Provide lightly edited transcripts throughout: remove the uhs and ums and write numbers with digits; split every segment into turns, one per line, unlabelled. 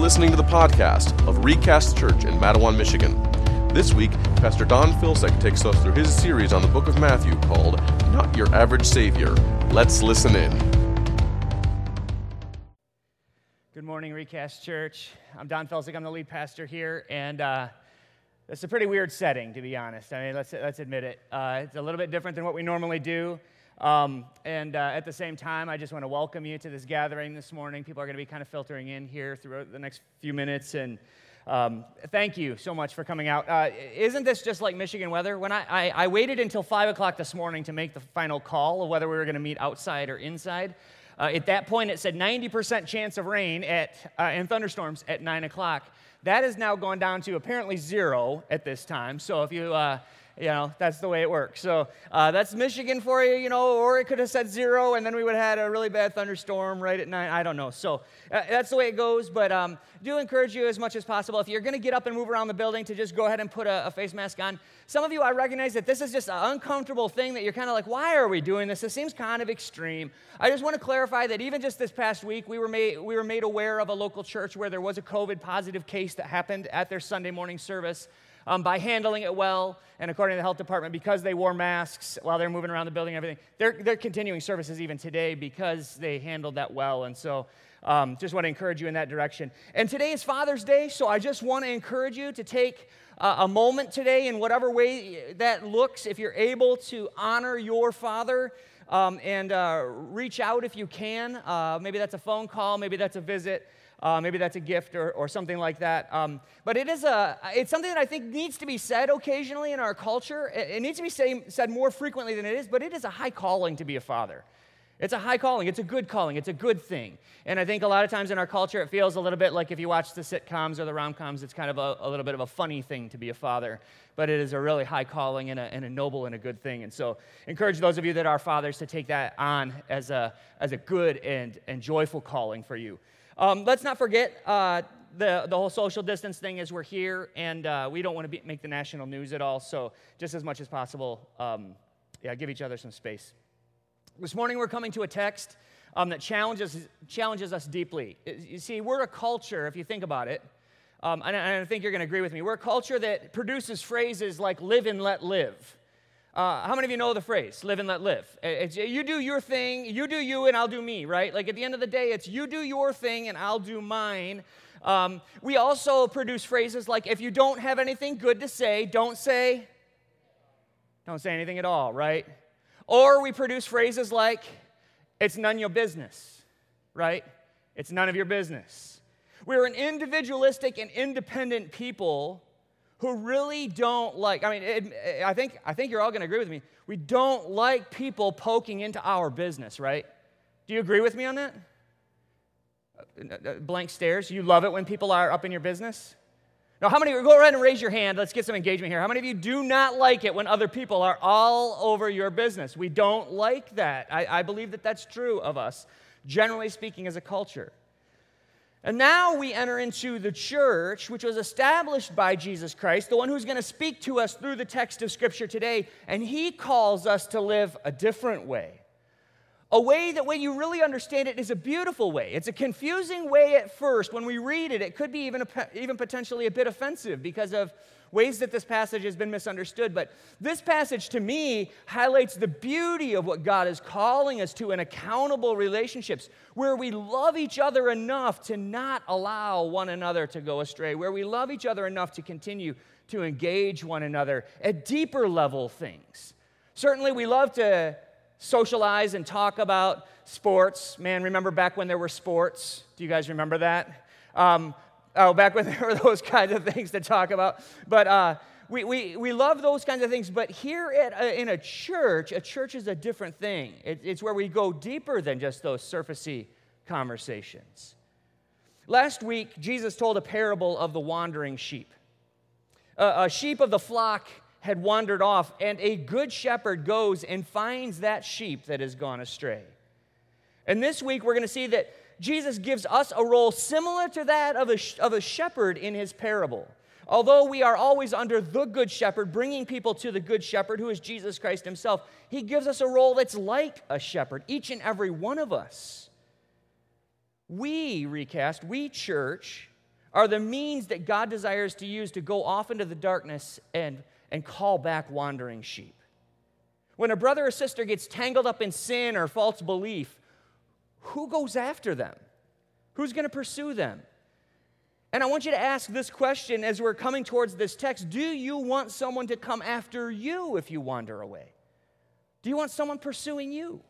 listening to the podcast of Recast Church in Mattawan, Michigan. This week, Pastor Don Filsek takes us through his series on the book of Matthew called Not Your Average Savior. Let's listen in.
Good morning, Recast Church. I'm Don Filsek. I'm the lead pastor here, and it's a pretty weird setting, to be honest. I mean, let's admit it. It's a little bit different than what we normally do. At the same time, I just want to welcome you to this gathering this morning. People are going to be kind of filtering in here throughout the next few minutes, and thank you so much for coming out. Isn't this just like Michigan weather? When I waited until 5 o'clock this morning to make the final call of whether we were going to meet outside or inside. At that point, it said 90% chance of rain and thunderstorms at 9 o'clock. That has now gone down to apparently 0 at this time. So if you that's the way it works. So that's Michigan for you, or it could have said 0, and then we would have had a really bad thunderstorm right at 9. I don't know. So that's the way it goes, but do encourage you as much as possible. If you're going to get up and move around the building, to just go ahead and put a face mask on. Some of you, I recognize that this is just an uncomfortable thing that you're kind of like, why are we doing this? This seems kind of extreme. I just want to clarify that even just this past week, we were made aware of a local church where there was a COVID positive case that happened at their Sunday morning service. By handling it well, and according to the health department, because they wore masks while they're moving around the building and everything, they're continuing services even today because they handled that well. And so just want to encourage you in that direction. And today is Father's Day, so I just want to encourage you to take a moment today in whatever way that looks, if you're able to honor your father and reach out if you can. Maybe that's a phone call, maybe that's a visit. Maybe that's a gift or something like that. But it's something that I think needs to be said occasionally in our culture. It needs to be said more frequently than it is, but it is a high calling to be a father. It's a high calling. It's a good calling. It's a good thing. And I think a lot of times in our culture, it feels a little bit like if you watch the sitcoms or the rom-coms, it's kind of a little bit of a funny thing to be a father. But it is a really high calling and a noble and a good thing. And so encourage those of you that are fathers to take that on as a good and joyful calling for you. Let's not forget the whole social distance thing as we're here, and we don't want to make the national news at all, so just as much as possible, give each other some space. This morning we're coming to a text that challenges us deeply. You see, we're a culture, if you think about it, and I think you're going to agree with me, we're a culture that produces phrases like live and let live. How many of you know the phrase, live and let live? It's you do your thing, you do you, and I'll do me, right? Like at the end of the day, it's you do your thing and I'll do mine. We also produce phrases like, if you don't have anything good to say, don't say anything at all, right? Or we produce phrases like, it's none your business, right? It's none of your business. We're an individualistic and independent people who really don't like, I think you're all going to agree with me, we don't like people poking into our business, right? Do you agree with me on that? Blank stares. You love it when people are up in your business? Now, how many, go ahead and raise your hand, let's get some engagement here. How many of you do not like it when other people are all over your business? We don't like that. I believe that that's true of us, generally speaking, as a culture. And now we enter into the church, which was established by Jesus Christ, the one who's going to speak to us through the text of Scripture today, and he calls us to live a different way. A way that when you really understand it is a beautiful way. It's a confusing way at first. When we read it, it could be even potentially a bit offensive because of ways that this passage has been misunderstood. But this passage, to me, highlights the beauty of what God is calling us to in accountable relationships, where we love each other enough to not allow one another to go astray, where we love each other enough to continue to engage one another at deeper level things. Certainly, we love to socialize and talk about sports. Man, remember back when there were sports? Do you guys remember that? Back when there were those kinds of things to talk about. But we love those kinds of things. But here in a church is a different thing. It's where we go deeper than just those surfacey conversations. Last week, Jesus told a parable of the wandering sheep. A sheep of the flock had wandered off, and a good shepherd goes and finds that sheep that has gone astray. And this week, we're going to see that Jesus gives us a role similar to that of a shepherd in his parable. Although we are always under the good shepherd, bringing people to the good shepherd, who is Jesus Christ himself, he gives us a role that's like a shepherd, each and every one of us. We, Recast, we church, are the means that God desires to use to go off into the darkness and call back wandering sheep. When a brother or sister gets tangled up in sin or false belief, who goes after them? Who's going to pursue them? And I want you to ask this question as we're coming towards this text. Do you want someone to come after you if you wander away? Do you want someone pursuing you?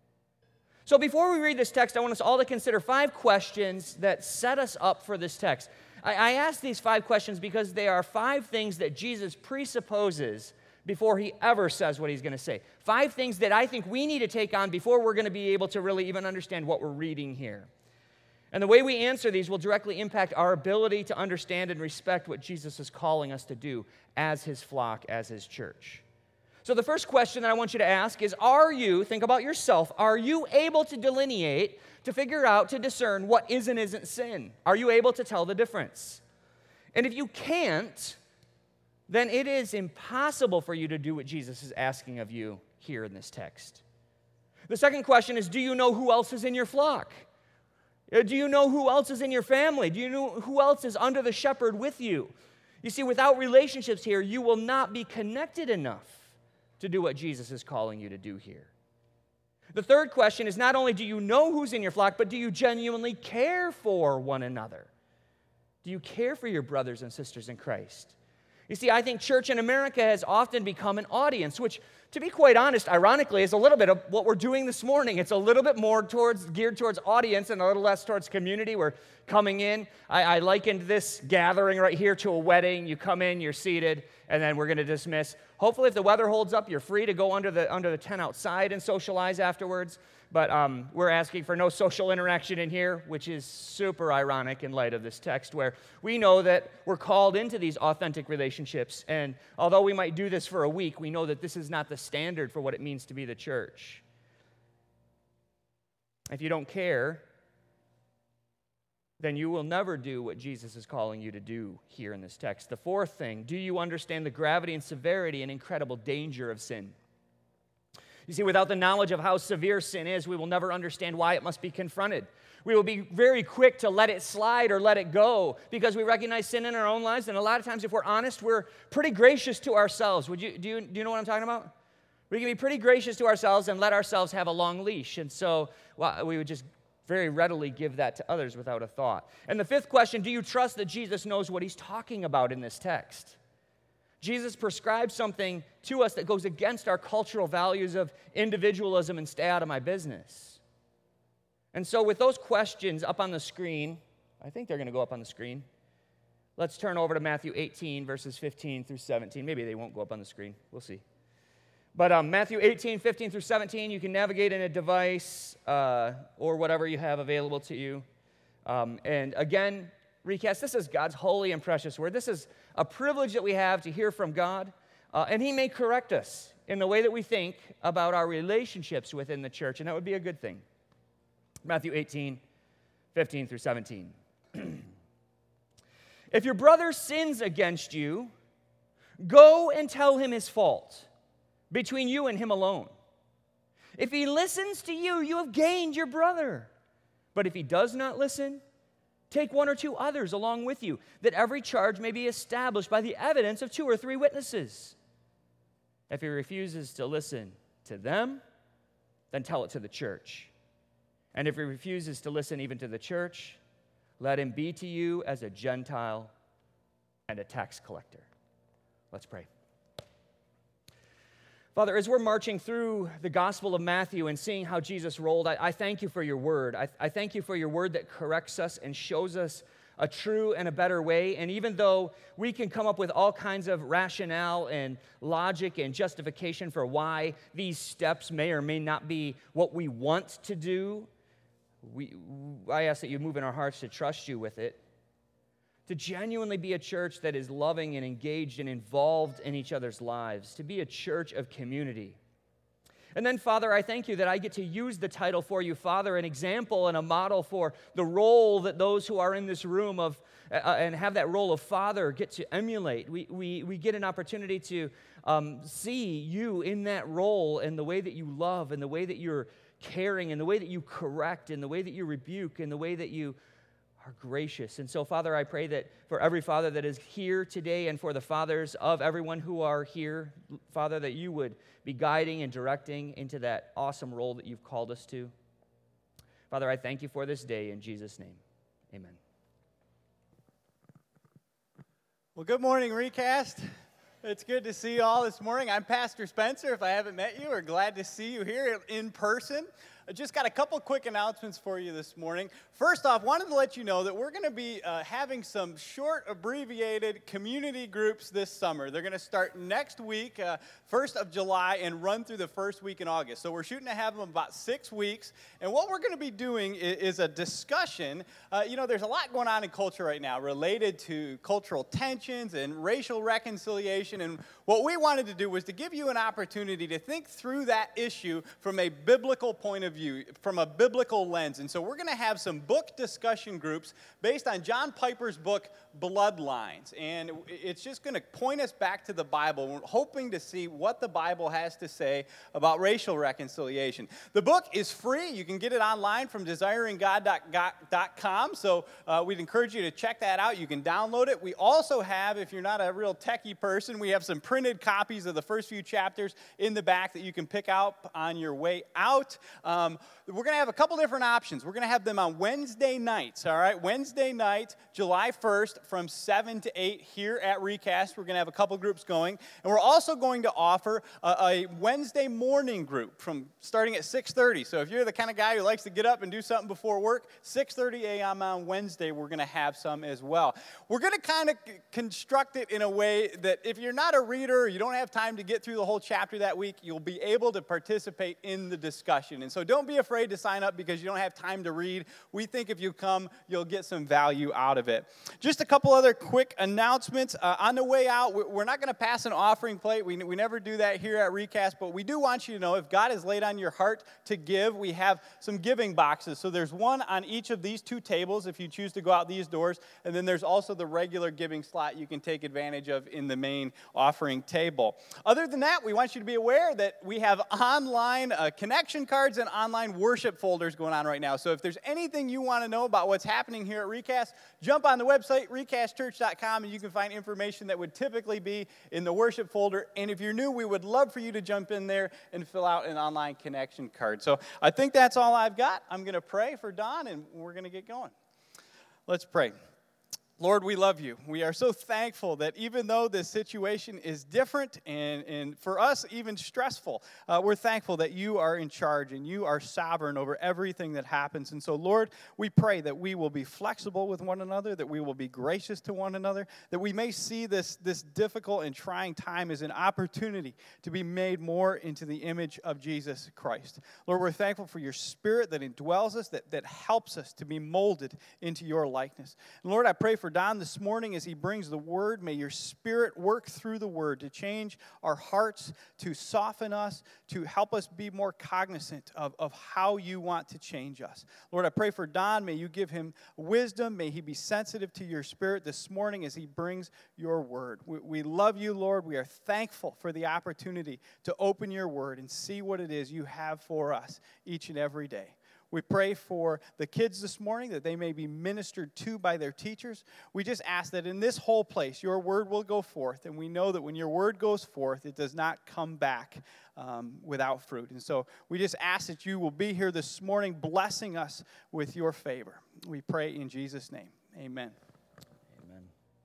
So before we read this text, I want us all to consider 5 questions that set us up for this text. I ask these 5 questions because they are 5 things that Jesus presupposes before he ever says what he's going to say. 5 things that I think we need to take on before we're going to be able to really even understand what we're reading here. And the way we answer these will directly impact our ability to understand and respect what Jesus is calling us to do as his flock, as his church. So the first question that I want you to ask is, think about yourself, are you able to delineate, to figure out, to discern what is and isn't sin? Are you able to tell the difference? And if you can't, then it is impossible for you to do what Jesus is asking of you here in this text. The second question is, do you know who else is in your flock? Do you know who else is in your family? Do you know who else is under the shepherd with you? You see, without relationships here, you will not be connected enough to do what Jesus is calling you to do here. The third question is not only do you know who's in your flock, but do you genuinely care for one another? Do you care for your brothers and sisters in Christ? You see, I think church in America has often become an audience, which, to be quite honest, ironically, is a little bit of what we're doing this morning. It's a little bit more geared towards audience and a little less towards community. We're coming in. I likened this gathering right here to a wedding. You come in, you're seated, and then we're going to dismiss. Hopefully, if the weather holds up, you're free to go under the tent outside and socialize afterwards. But we're asking for no social interaction in here, which is super ironic in light of this text, where we know that we're called into these authentic relationships. And although we might do this for a week, we know that this is not the standard for what it means to be the church. If you don't care, then you will never do what Jesus is calling you to do here in this text. The fourth thing, do you understand the gravity and severity and incredible danger of sin? You see, without the knowledge of how severe sin is, we will never understand why it must be confronted. We will be very quick to let it slide or let it go because we recognize sin in our own lives, and a lot of times, if we're honest, we're pretty gracious to ourselves. Do you know what I'm talking about? We can be pretty gracious to ourselves and let ourselves have a long leash, and so we would just very readily give that to others without a thought. And the fifth question, do you trust that Jesus knows what he's talking about in this text? Jesus prescribes something to us that goes against our cultural values of individualism and stay out of my business. And so with those questions up on the screen, I think they're going to go up on the screen. Let's turn over to Matthew 18, verses 15 through 17. Maybe they won't go up on the screen. We'll see. But Matthew 18, 15 through 17, you can navigate in a device or whatever you have available to you. And again, recast, this is God's holy and precious word. This is a privilege that we have to hear from God, and he may correct us in the way that we think about our relationships within the church, and that would be a good thing. Matthew 18, 15 through 17. If your brother sins against you, go and tell him his fault between you and him alone. If he listens to you, you have gained your brother. But if he does not listen, take 1 or 2 others along with you, that every charge may be established by the evidence of 2 or 3 witnesses. If he refuses to listen to them, then tell it to the church. And if he refuses to listen even to the church, let him be to you as a Gentile and a tax collector. Let's pray. Father, as we're marching through the Gospel of Matthew and seeing how Jesus rolled, I thank you for your word. I thank you for your word that corrects us and shows us a true and a better way. And even though we can come up with all kinds of rationale and logic and justification for why these steps may or may not be what we want to do, I ask that you move in our hearts to trust you with it, to genuinely be a church that is loving and engaged and involved in each other's lives, to be a church of community. And then, Father, I thank you that I get to use the title for you, Father, an example and a model for the role that those who are in this room and have that role of Father get to emulate. We get an opportunity to see you in that role and the way that you love and the way that you're caring and the way that you correct and the way that you rebuke and the way that you are gracious. And so, Father, I pray that for every father that is here today and for the fathers of everyone who are here, Father, that you would be guiding and directing into that awesome role that you've called us to. Father, I thank you for this day in Jesus' name. Amen.
Well, good morning, Recast. It's good to see you all this morning. I'm Pastor Spencer. If I haven't met you, we're glad to see you here in person. I just got a couple quick announcements for you this morning. First off, wanted to let you know that we're going to be having some short, abbreviated community groups this summer. They're going to start next week, 1st of July, and run through the first week in August. So we're shooting to have them about 6 weeks. And what we're going to be doing is a discussion. There's a lot going on in culture right now related to cultural tensions and racial reconciliation. And what we wanted to do was to give you an opportunity to think through that issue from a biblical point of view, from a biblical lens. And so we're going to have some book discussion groups based on John Piper's book, Bloodlines. And it's just going to point us back to the Bible. We're hoping to see what the Bible has to say about racial reconciliation. The book is free. You can get it online from desiringgod.com. So we'd encourage you to check that out. You can download it. We also have, if you're not a real techie person, we have some printed copies of the first few chapters in the back that you can pick out on your way out. We're going to have a couple different options. We're going to have them on Wednesday nights, all right? Wednesday night, July 1st, from 7 to 8 here at Recast. We're going to have a couple groups going. And we're also going to offer a Wednesday morning group from starting at 6:30. So if you're the kind of guy who likes to get up and do something before work, 6:30 a.m. on Wednesday, we're going to have some as well. We're going to kind of construct it in a way that if you're not a reader, or you don't have time to get through the whole chapter that week, you'll be able to participate in the discussion. And so don't be afraid to sign up because you don't have time to read. We think if you come, you'll get some value out of it. Just a couple other quick announcements. On the way out, we're not going to pass an offering plate. We never do that here at Recast, but we do want you to know if God has laid on your heart to give, we have some giving boxes. So there's one on each of these two tables if you choose to go out these doors, and then there's also the regular giving slot you can take advantage of in the main offering table. Other than that, we want you to be aware that we have online connection cards and online worship folders going on right now. So if there's anything you want to know about what's happening here at Recast, jump on the website, recastchurch.com, and you can find information that would typically be in the worship folder. And if you're new, we would love for you to jump in there and fill out an online connection card. So I think that's all I've got. I'm going to pray for Don, and we're going to get going. Let's pray. Lord, we love you. We are so thankful that even though this situation is different and for us even stressful, we're thankful that you are in charge and you are sovereign over everything that happens. And so, Lord, we pray that we will be flexible with one another, that we will be gracious to one another, that we may see this difficult and trying time as an opportunity to be made more into the image of Jesus Christ. Lord, we're thankful for your Spirit that indwells us, that helps us to be molded into your likeness. And Lord, I pray for Don this morning as he brings the word. May your Spirit work through the word to change our hearts, to soften us, to help us be more cognizant of how you want to change us. Lord, I pray for Don. May you give him wisdom. May he be sensitive to your Spirit this morning as he brings your word. We love you, Lord. We are thankful for the opportunity to open your word and see what it is you have for us each and every day. We pray for the kids this morning that they may be ministered to by their teachers. We just ask that in this whole place, your word will go forth. And we know that when your word goes forth, it does not come back without fruit. And so we just ask that you will be here this morning blessing us with your favor. We pray in Jesus' name. Amen.
Amen.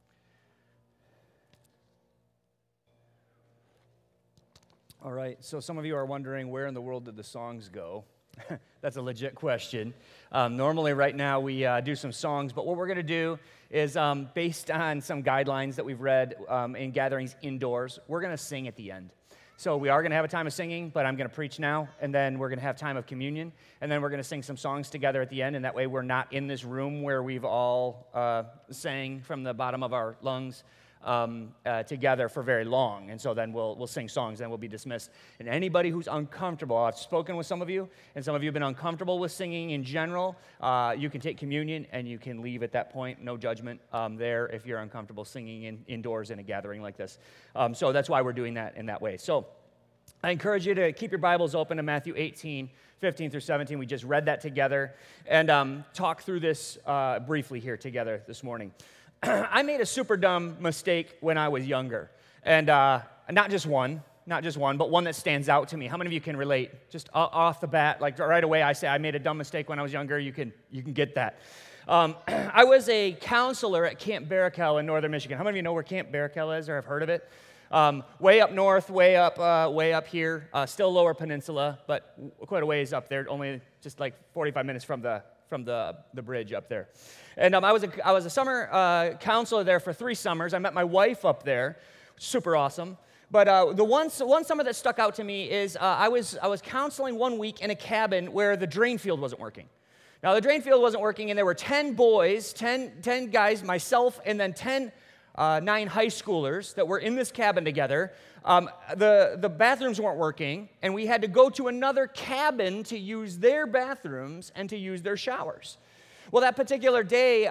All right, so some of you are wondering, where in the world did the songs go? That's a legit question. Normally right now we do some songs, but what we're going to do is based on some guidelines that we've read in gatherings indoors, we're going to sing at the end. So we are going to have a time of singing, but I'm going to preach now, and then we're going to have time of communion, and then we're going to sing some songs together at the end, and that way we're not in this room where we've all sang from the bottom of our lungs together for very long. And so then we'll sing songs, and we'll be dismissed. And anybody who's uncomfortable, I've spoken with some of you, and some of you have been uncomfortable with singing in general, you can take communion, and you can leave at that point. No judgment there if you're uncomfortable singing indoors in a gathering like this. So that's why we're doing that in that way. So I encourage you to keep your Bibles open to Matthew 18, 15 through 17. We just read that together and talk through this briefly here together this morning. I made a super dumb mistake when I was younger, and not just one, but one that stands out to me. How many of you can relate? Just off the bat, like right away, I say I made a dumb mistake when I was younger. You can get that. I was a counselor at Camp Barakel in northern Michigan. How many of you know where Camp Barakel is or have heard of it? Way up north, way up here, still lower peninsula, but quite a ways up there, only just like 45 minutes from the bridge up there. And I was a summer counselor there for 3 summers. I met my wife up there, super awesome. But the one summer that stuck out to me is I was counseling one week in a cabin where the drain field wasn't working. Now, the drain field wasn't working, and there were 10 boys, 10 guys, myself, and then 9 high schoolers that were in this cabin together. The bathrooms weren't working, and we had to go to another cabin to use their bathrooms and to use their showers. Well, that particular day,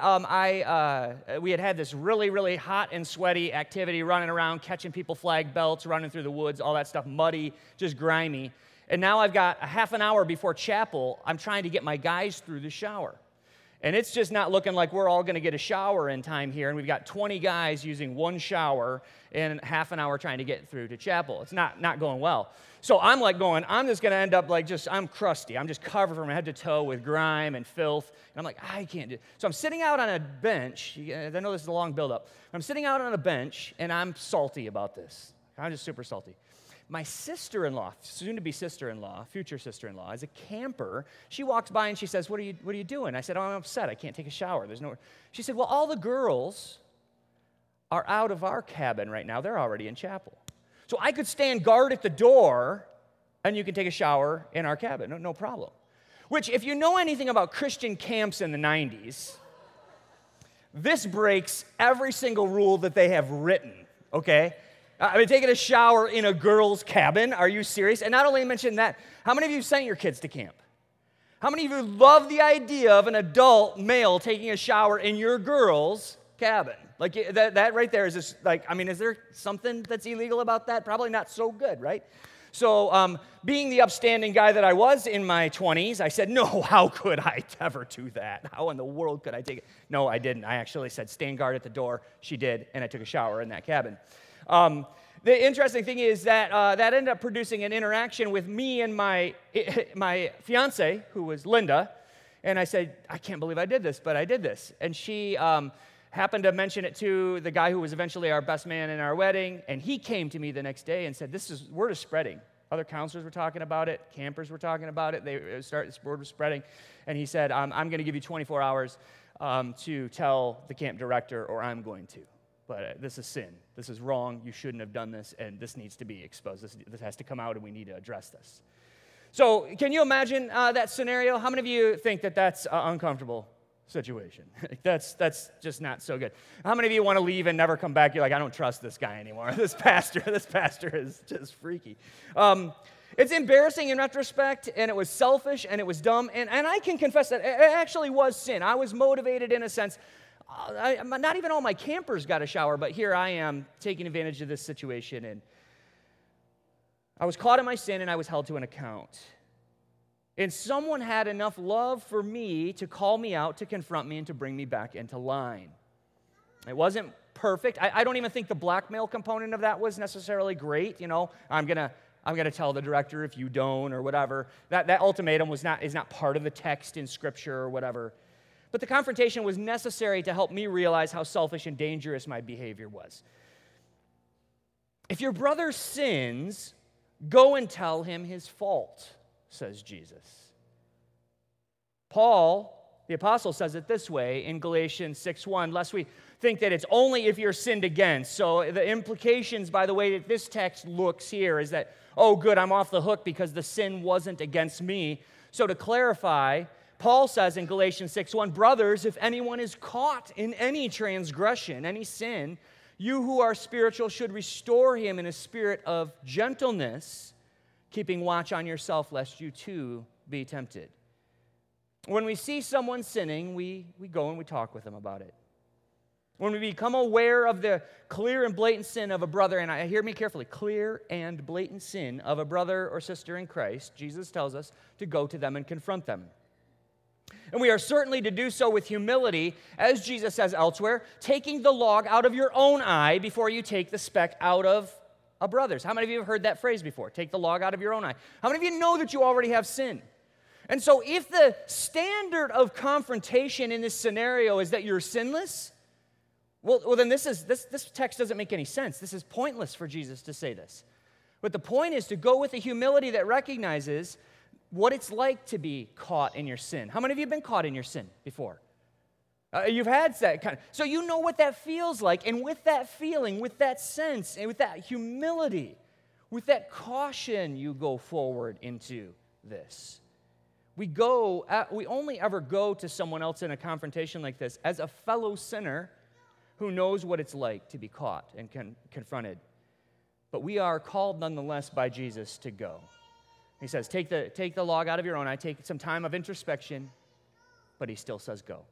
we had this really, really hot and sweaty activity, running around, catching people flag belts, running through the woods, all that stuff, muddy, just grimy. And now I've got a half an hour before chapel. I'm trying to get my guys through the shower. And it's just not looking like we're all going to get a shower in time here. And we've got 20 guys using one shower in half an hour trying to get through to chapel. It's not going well. So I'm just going to end up I'm crusty. I'm just covered from head to toe with grime and filth. And I'm like, I can't do it. So I'm sitting out on a bench. I know this is a long buildup. I'm sitting out on a bench, and I'm salty about this. I'm just super salty. My sister-in-law, soon-to-be sister-in-law, future sister-in-law, is a camper. She walks by and she says, what are you doing? I said, I'm upset. I can't take a shower. She said, well, all the girls are out of our cabin right now. They're already in chapel. So I could stand guard at the door, and you can take a shower in our cabin. No problem. Which, if you know anything about Christian camps in the 90s, this breaks every single rule that they have written, okay? Taking a shower in a girl's cabin. Are you serious? And not only mention that, how many of you sent your kids to camp? How many of you love the idea of an adult male taking a shower in your girl's cabin? Like that right there is just is there something that's illegal about that? Probably not so good, right? So being the upstanding guy that I was in my 20s, I said, no, how could I ever do that? How in the world could I take it? No, I didn't. I actually said, stand guard at the door. She did, and I took a shower in that cabin. The interesting thing is that that ended up producing an interaction with me and my fiance, who was Linda, and I said, I can't believe I did this, but I did this. And she happened to mention it to the guy who was eventually our best man in our wedding, and he came to me the next day and said, word is spreading. Other counselors were talking about it, campers were talking about it, this word was spreading, and he said, I'm going to give you 24 hours to tell the camp director, or I'm going to. But this is sin. This is wrong. You shouldn't have done this, and this needs to be exposed. This has to come out, and we need to address this. So can you imagine that scenario? How many of you think that that's an uncomfortable situation? That's just not so good. How many of you want to leave and never come back? You're like, I don't trust this guy anymore. This pastor is just freaky. It's embarrassing in retrospect, and it was selfish, and it was dumb, and I can confess that it actually was sin. I was motivated in a sense. Not even all my campers got a shower, but here I am taking advantage of this situation, and I was caught in my sin, and I was held to an account. And someone had enough love for me to call me out, to confront me, and to bring me back into line. It wasn't perfect. I don't even think the blackmail component of that was necessarily great. I'm gonna tell the director if you don't, or whatever. That ultimatum is not part of the text in Scripture or whatever. But the confrontation was necessary to help me realize how selfish and dangerous my behavior was. If your brother sins, go and tell him his fault, says Jesus. Paul, the apostle, says it this way in Galatians 6:1, lest we think that it's only if you're sinned against. So the implications, by the way that this text looks here, is that, oh, good, I'm off the hook because the sin wasn't against me. So to clarify, Paul says in Galatians 6:1, brothers, if anyone is caught in any transgression, any sin, you who are spiritual should restore him in a spirit of gentleness, keeping watch on yourself lest you too be tempted. When we see someone sinning, we go and we talk with them about it. When we become aware of the clear and blatant sin of a brother, and hear me carefully, clear and blatant sin of a brother or sister in Christ, Jesus tells us to go to them and confront them. And we are certainly to do so with humility, as Jesus says elsewhere, taking the log out of your own eye before you take the speck out of a brother's. How many of you have heard that phrase before? Take the log out of your own eye. How many of you know that you already have sin? And so if the standard of confrontation in this scenario is that you're sinless, well then this text doesn't make any sense. This is pointless for Jesus to say this. But the point is to go with a humility that recognizes what it's like to be caught in your sin. How many of you have been caught in your sin before? You've had that kind of, so you know what that feels like, and with that feeling, with that sense, and with that humility, with that caution, you go forward into this. We only ever go to someone else in a confrontation like this as a fellow sinner who knows what it's like to be caught and confronted. But we are called nonetheless by Jesus to go. He says, take the log out of your own eye, take some time of introspection, but he still says go.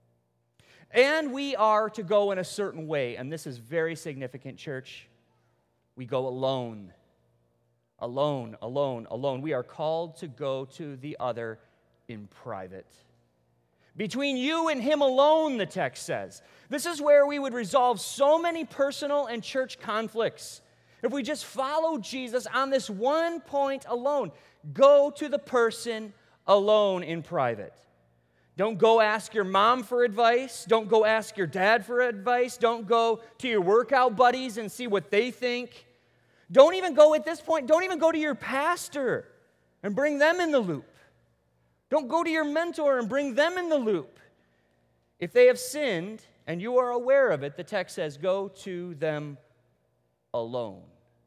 And we are to go in a certain way, and this is very significant, church. We go alone. Alone, alone, alone. We are called to go to the other in private. Between you and him alone, the text says. This is where we would resolve so many personal and church conflicts. If we just follow Jesus on this one point alone, go to the person alone in private. Don't go ask your mom for advice. Don't go ask your dad for advice. Don't go to your workout buddies and see what they think. Don't even go at this point, don't even go to your pastor and bring them in the loop. Don't go to your mentor and bring them in the loop. If they have sinned and you are aware of it, the text says, go to them alone.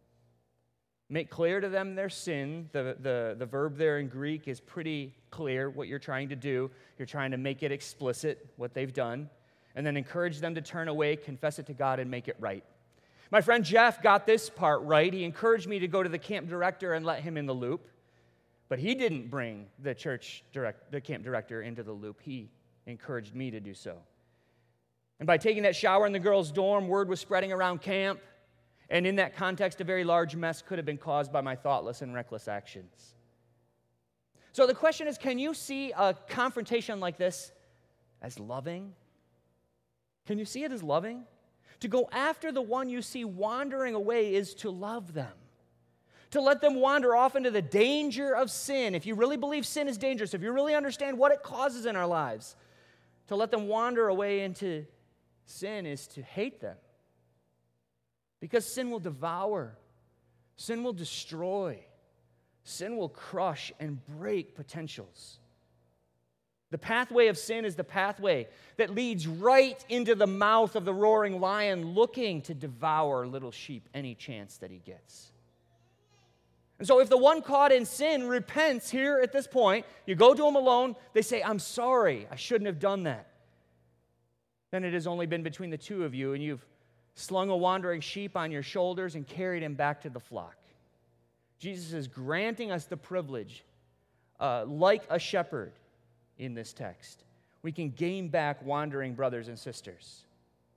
Make clear to them their sin. The verb there in Greek is pretty clear what you're trying to do. You're trying to make it explicit, what they've done, and then encourage them to turn away, confess it to God, and make it right. My friend Jeff got this part right. He encouraged me to go to the camp director and let him in the loop, but he didn't bring the camp director into the loop. He encouraged me to do so. And by taking that shower in the girls' dorm, word was spreading around camp. And in that context, a very large mess could have been caused by my thoughtless and reckless actions. So the question is, can you see a confrontation like this as loving? Can you see it as loving? To go after the one you see wandering away is to love them. To let them wander off into the danger of sin. If you really believe sin is dangerous, if you really understand what it causes in our lives, to let them wander away into sin is to hate them. Because sin will devour, sin will destroy, sin will crush and break potentials. The pathway of sin is the pathway that leads right into the mouth of the roaring lion, looking to devour little sheep any chance that he gets. And so if the one caught in sin repents here at this point, you go to him alone, they say, I'm sorry, I shouldn't have done that. Then it has only been between the two of you, and you've slung a wandering sheep on your shoulders and carried him back to the flock. Jesus is granting us the privilege, like a shepherd in this text. We can gain back wandering brothers and sisters.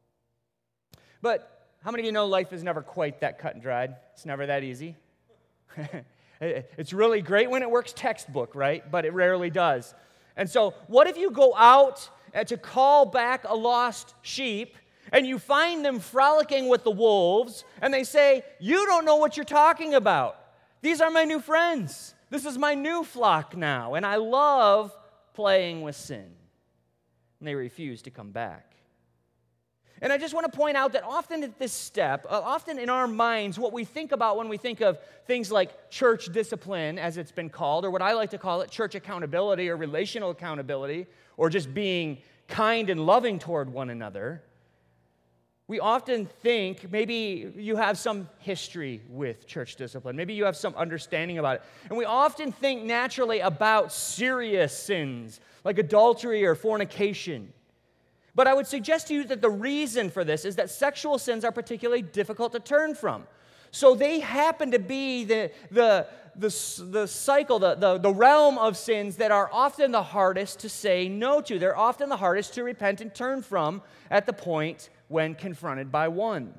But how many of you know life is never quite that cut and dried? It's never that easy. It's really great when it works textbook, right? But it rarely does. And so what if you go out to call back a lost sheep, and you find them frolicking with the wolves, and they say, you don't know what you're talking about. These are my new friends. This is my new flock now, and I love playing with sin. And they refuse to come back. And I just want to point out that often at this step, often in our minds, what we think about when we think of things like church discipline, as it's been called, or what I like to call it, church accountability or relational accountability, or just being kind and loving toward one another, we often think maybe you have some history with church discipline. Maybe you have some understanding about it. And we often think naturally about serious sins like adultery or fornication. But I would suggest to you that the reason for this is that sexual sins are particularly difficult to turn from. So they happen to be the cycle, the realm of sins that are often the hardest to say no to. They're often the hardest to repent and turn from at the point when confronted by one.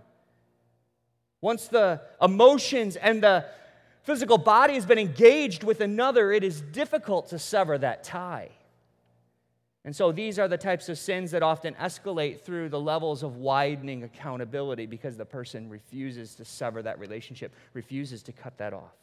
Once the emotions and the physical body has been engaged with another, it is difficult to sever that tie. And so these are the types of sins that often escalate through the levels of widening accountability because the person refuses to sever that relationship, refuses to cut that off.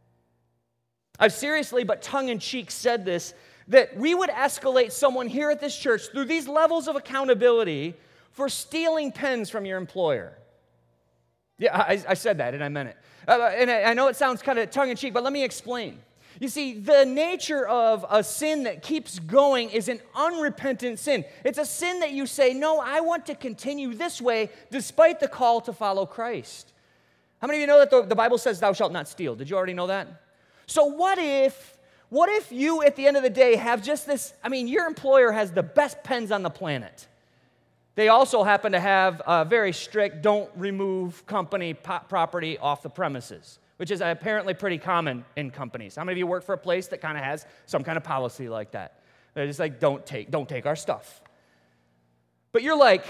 I've seriously but tongue-in-cheek said this, that we would escalate someone here at this church through these levels of accountability for stealing pens from your employer. Yeah, I said that and I meant it. And I know it sounds kind of tongue-in-cheek, but let me explain. You see, the nature of a sin that keeps going is an unrepentant sin. It's a sin that you say, no, I want to continue this way despite the call to follow Christ. How many of you know that the Bible says thou shalt not steal? Did you already know that? So what if you at the end of the day have just this, your employer has the best pens on the planet. They also happen to have a very strict don't remove company property off the premises, which is apparently pretty common in companies. How many of you work for a place that kind of has some kind of policy like that? They're just like, don't take our stuff. But you're like,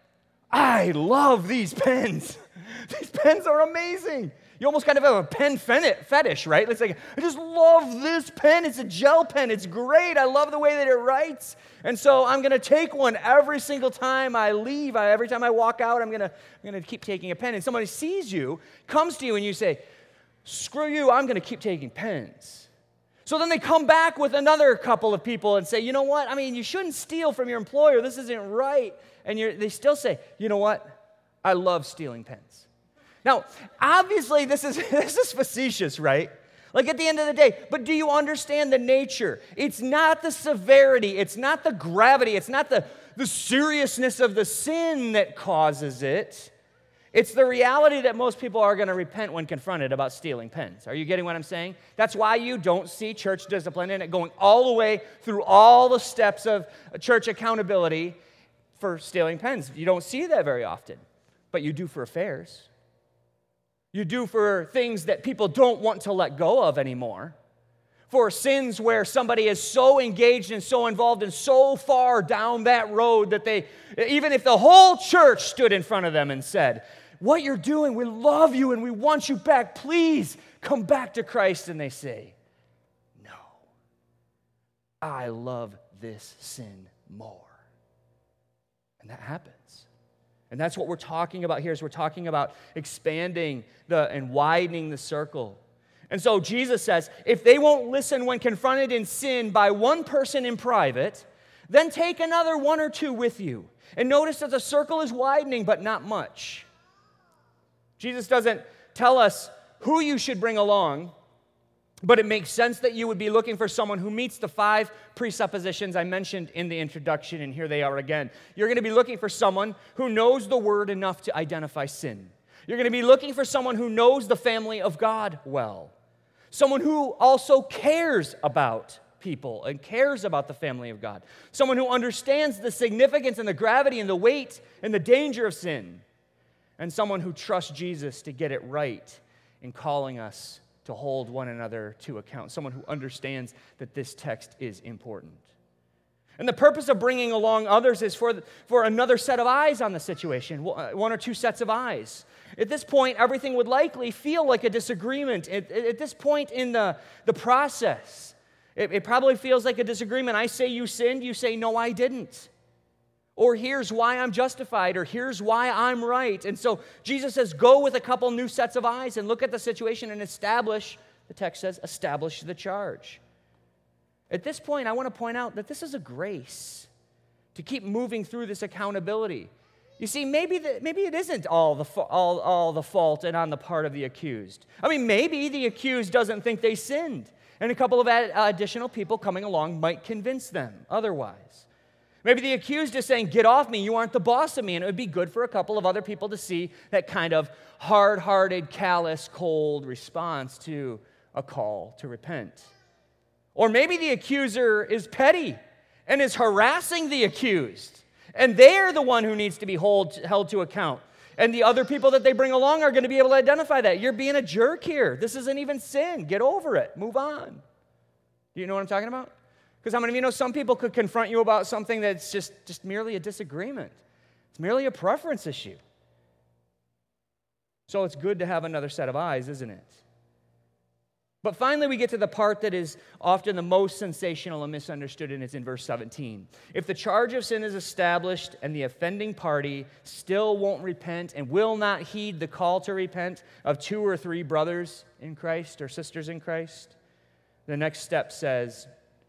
I love these pens. These pens are amazing. You almost kind of have a pen fetish, right? It's like, I just love this pen. It's a gel pen. It's great. I love the way that it writes. And so I'm going to take one every single time I leave. Every time I walk out, I'm going to keep taking a pen. And somebody sees you, comes to you, and you say, screw you, I'm going to keep taking pens. So then they come back with another couple of people and say, you know what? You shouldn't steal from your employer. This isn't right. And they still say, you know what? I love stealing pens. Now, obviously, this is facetious, right? Like at the end of the day, but do you understand the nature? It's not the severity, it's not the gravity, it's not the seriousness of the sin that causes it. It's the reality that most people are going to repent when confronted about stealing pens. Are you getting what I'm saying? That's why you don't see church discipline in it going all the way through all the steps of church accountability for stealing pens. You don't see that very often, but you do for affairs. You do for things that people don't want to let go of anymore. For sins where somebody is so engaged and so involved and so far down that road that even if the whole church stood in front of them and said, what you're doing, we love you and we want you back, please come back to Christ. And they say, no, I love this sin more. And that happens. And that's what we're talking about here, is we're talking about expanding and widening the circle. And so Jesus says, if they won't listen when confronted in sin by one person in private, then take another one or two with you. And notice that the circle is widening, but not much. Jesus doesn't tell us who you should bring along, but it makes sense that you would be looking for someone who meets the 5 presuppositions I mentioned in the introduction, and here they are again. You're going to be looking for someone who knows the Word enough to identify sin. You're going to be looking for someone who knows the family of God well. Someone who also cares about people and cares about the family of God. Someone who understands the significance and the gravity and the weight and the danger of sin. And someone who trusts Jesus to get it right in calling us to hold one another to account. Someone who understands that this text is important. And the purpose of bringing along others is for another set of eyes on the situation, 1 or 2 sets of eyes. At this point, everything would likely feel like a disagreement. At this point in the process, it probably feels like a disagreement. I say you sinned, you say, no, I didn't. Or here's why I'm justified, or here's why I'm right. And so Jesus says, go with a couple new sets of eyes and look at the situation and establish, the text says, establish the charge. At this point, I want to point out that this is a grace to keep moving through this accountability. You see, maybe it isn't all the fault and on the part of the accused. Maybe the accused doesn't think they sinned, and a couple of additional people coming along might convince them otherwise. Maybe the accused is saying, get off me, you aren't the boss of me, and it would be good for a couple of other people to see that kind of hard-hearted, callous, cold response to a call to repent. Or maybe the accuser is petty and is harassing the accused, and they're the one who needs to be held to account. And the other people that they bring along are going to be able to identify that. You're being a jerk here. This isn't even sin. Get over it. Move on. Do you know what I'm talking about? Because how many of you know some people could confront you about something that's just merely a disagreement? It's merely a preference issue. So it's good to have another set of eyes, isn't it? But finally, we get to the part that is often the most sensational and misunderstood, and it's in verse 17. If the charge of sin is established and the offending party still won't repent and will not heed the call to repent of 2 or 3 brothers in Christ or sisters in Christ, the next step says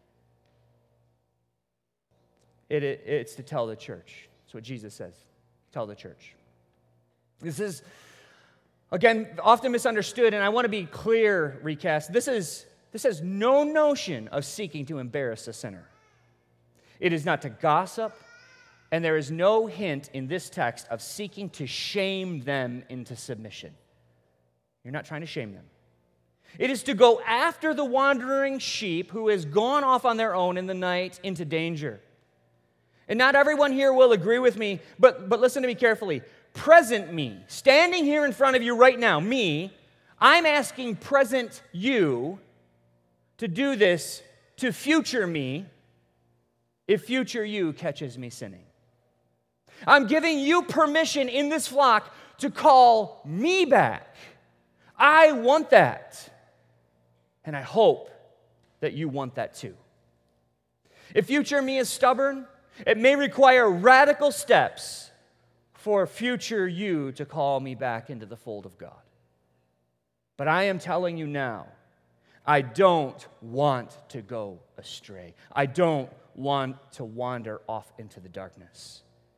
it's to tell the church. That's what Jesus says. Tell the church. This is, again, often misunderstood, and I want to be clear, Recast. This has no notion of seeking to embarrass a sinner. It is not to gossip, and there is no hint in this text of seeking to shame them into submission. You're not trying to shame them. It is to go after the wandering sheep who has gone off on their own in the night into danger. And not everyone here will agree with me, but listen to me carefully. Present me, standing here in front of you right now, me, I'm asking present you to do this to future me if future you catches me sinning. I'm giving you permission in this flock to call me back. I want that. And I hope that you want that too. If future me is stubborn, it may require radical steps for future you to call me back into the fold of God. But I am telling you now, I don't want to go astray. I don't want to wander off into the darkness.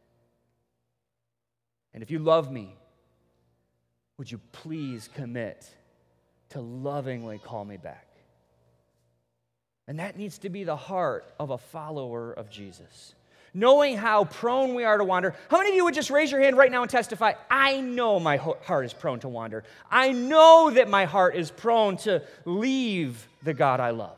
And if you love me, would you please commit to lovingly call me back? And that needs to be the heart of a follower of Jesus. Knowing how prone we are to wander. How many of you would just raise your hand right now and testify, I know my heart is prone to wander. I know that my heart is prone to leave the God I love.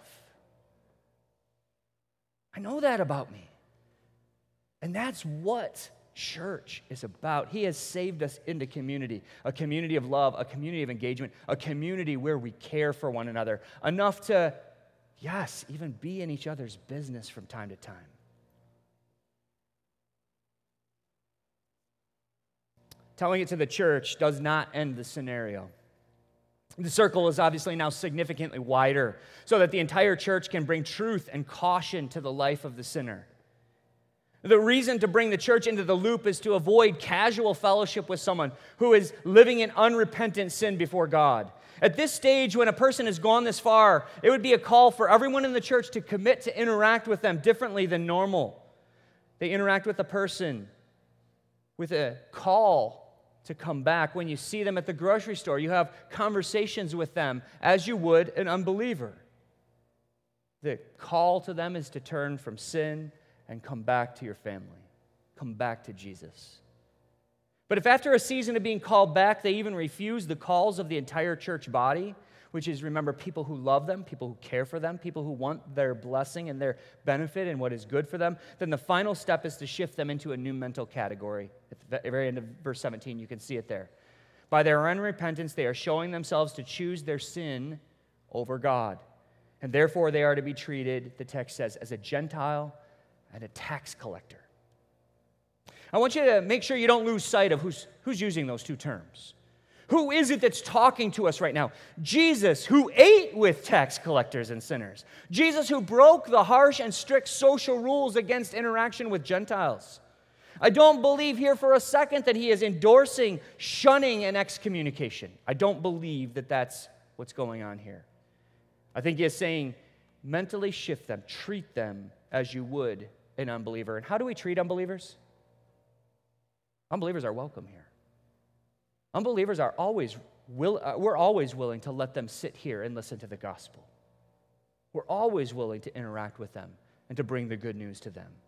I know that about me. And that's what church is about. He has saved us into community, a community of love, a community of engagement, a community where we care for one another, enough to, yes, even be in each other's business from time to time. Telling it to the church does not end the scenario. The circle is obviously now significantly wider so that the entire church can bring truth and caution to the life of the sinner. The reason to bring the church into the loop is to avoid casual fellowship with someone who is living in unrepentant sin before God. At this stage, when a person has gone this far, it would be a call for everyone in the church to commit to interact with them differently than normal. They interact with a person with a call to come back. When you see them at the grocery store, you have conversations with them as you would an unbeliever. The call to them is to turn from sin and come back to your family. Come back to Jesus. But if after a season of being called back, they even refuse the calls of the entire church body, which is, remember, people who love them, people who care for them, people who want their blessing and their benefit and what is good for them, then the final step is to shift them into a new mental category. At the very end of verse 17, you can see it there. By their unrepentance, they are showing themselves to choose their sin over God. And therefore, they are to be treated, the text says, as a Gentile and a tax collector. I want you to make sure you don't lose sight of who's using those two terms. Who is it that's talking to us right now? Jesus, who ate with tax collectors and sinners. Jesus, who broke the harsh and strict social rules against interaction with Gentiles. I don't believe here for a second that he is endorsing shunning and excommunication. I don't believe that that's what's going on here. I think he is saying, mentally shift them, treat them as you would an unbeliever. And how do we treat unbelievers? Unbelievers are welcome here. Unbelievers are we're always willing to let them sit here and listen to the gospel. We're always willing to interact with them and to bring the good news to them.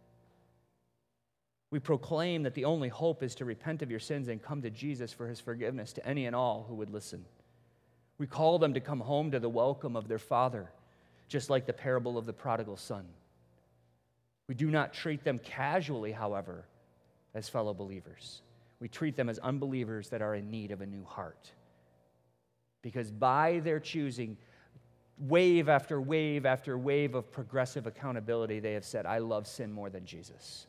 We proclaim that the only hope is to repent of your sins and come to Jesus for his forgiveness to any and all who would listen. We call them to come home to the welcome of their Father, just like the parable of the prodigal son. We do not treat them casually, however, as fellow believers. We treat them as unbelievers that are in need of a new heart. Because by their choosing, wave after wave after wave of progressive accountability, they have said, I love sin more than Jesus.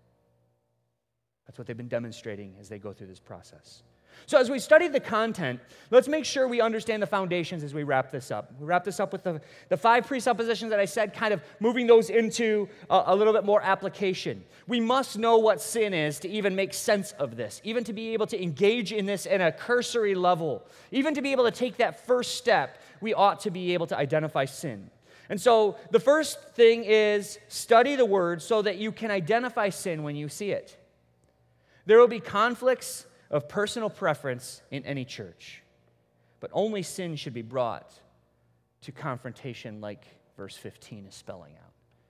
That's what they've been demonstrating as they go through this process. So as we study the content, let's make sure we understand the foundations as we wrap this up. We wrap this up with the 5 presuppositions that I said, kind of moving those into a little bit more application. We must know what sin is to even make sense of this, even to be able to engage in this in a cursory level, even to be able to take that first step, we ought to be able to identify sin. And so the first thing is study the Word so that you can identify sin when you see it. There will be conflicts of personal preference in any church, but only sin should be brought to confrontation like verse 15 is spelling out.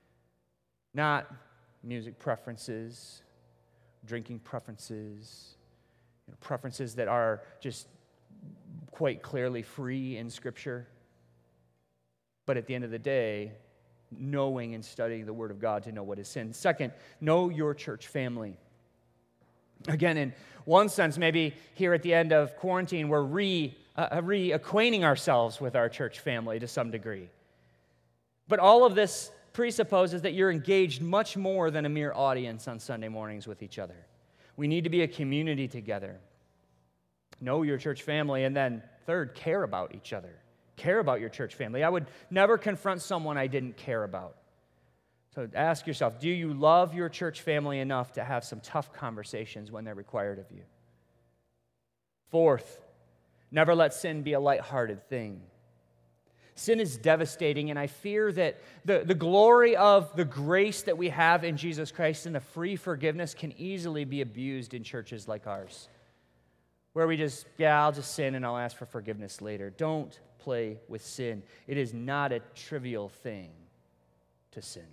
Not music preferences, drinking preferences, preferences that are just quite clearly free in Scripture, but at the end of the day, knowing and studying the Word of God to know what is sin. Second, know your church family. Again, in one sense, maybe here at the end of quarantine, we're reacquainting ourselves with our church family to some degree. But all of this presupposes that you're engaged much more than a mere audience on Sunday mornings with each other. We need to be a community together. Know your church family, and then third, care about each other. Care about your church family. I would never confront someone I didn't care about. So ask yourself, do you love your church family enough to have some tough conversations when they're required of you? Fourth, never let sin be a lighthearted thing. Sin is devastating, and I fear that the glory of the grace that we have in Jesus Christ and the free forgiveness can easily be abused in churches like ours, where we just, I'll just sin and I'll ask for forgiveness later. Don't play with sin. It is not a trivial thing to sin.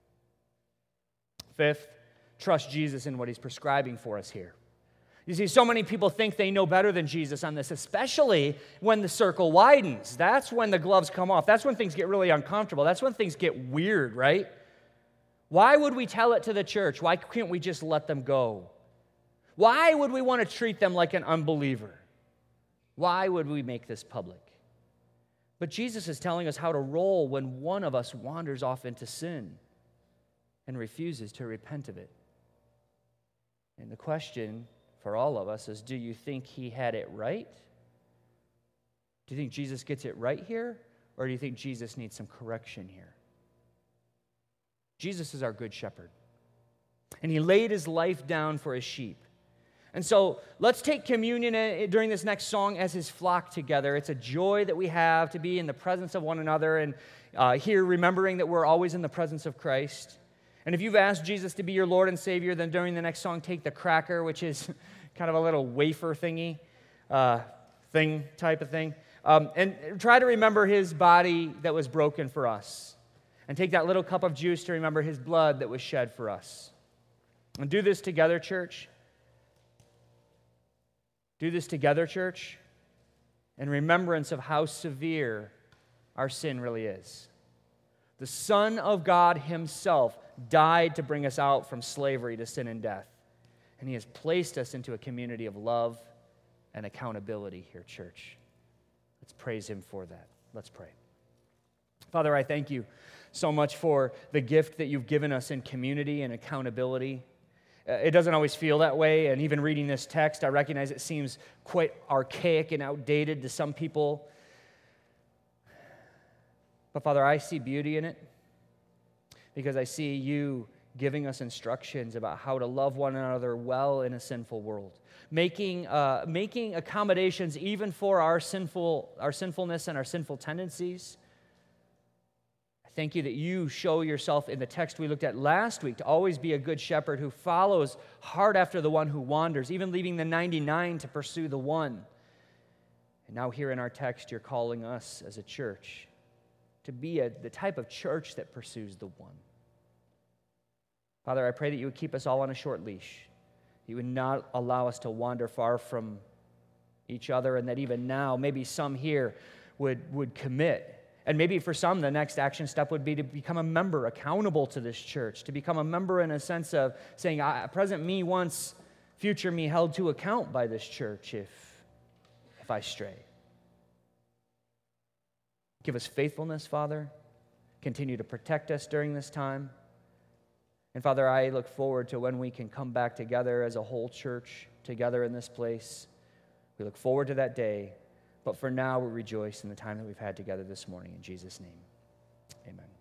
Fifth, trust Jesus in what he's prescribing for us here. You see, so many people think they know better than Jesus on this, especially when the circle widens. That's when the gloves come off. That's when things get really uncomfortable. That's when things get weird, right? Why would we tell it to the church? Why can't we just let them go? Why would we want to treat them like an unbeliever? Why would we make this public? But Jesus is telling us how to roll when one of us wanders off into sin and refuses to repent of it. And the question for all of us is, do you think he had it right? Do you think Jesus gets it right here? Or do you think Jesus needs some correction here? Jesus is our good shepherd. And he laid his life down for his sheep. And so let's take communion during this next song as his flock together. It's a joy that we have to be in the presence of one another and here remembering that we're always in the presence of Christ. And if you've asked Jesus to be your Lord and Savior, then during the next song, take the cracker, which is kind of a little wafer thingy, type of thing, and try to remember his body that was broken for us. And take that little cup of juice to remember his blood that was shed for us. And do this together, church. Do this together, church, in remembrance of how severe our sin really is. The Son of God himself died to bring us out from slavery to sin and death. And he has placed us into a community of love and accountability here, church. Let's praise him for that. Let's pray. Father, I thank you so much for the gift that you've given us in community and accountability. It doesn't always feel that way, and even reading this text, I recognize it seems quite archaic and outdated to some people. But Father, I see beauty in it because I see you giving us instructions about how to love one another well in a sinful world, making accommodations even for our sinfulness and our sinful tendencies. Thank you that you show yourself in the text we looked at last week to always be a good shepherd who follows hard after the one who wanders, even leaving the 99 to pursue the one. And now here in our text, you're calling us as a church to be the type of church that pursues the one. Father, I pray that you would keep us all on a short leash. You would not allow us to wander far from each other, and that even now, maybe some here would commit. And maybe for some, the next action step would be to become a member, accountable to this church, to become a member in a sense of saying, present me once future me held to account by this church if I stray. Give us faithfulness, Father. Continue to protect us during this time. And Father, I look forward to when we can come back together as a whole church, together in this place. We look forward to that day. But for now, we rejoice in the time that we've had together this morning. In Jesus' name, amen.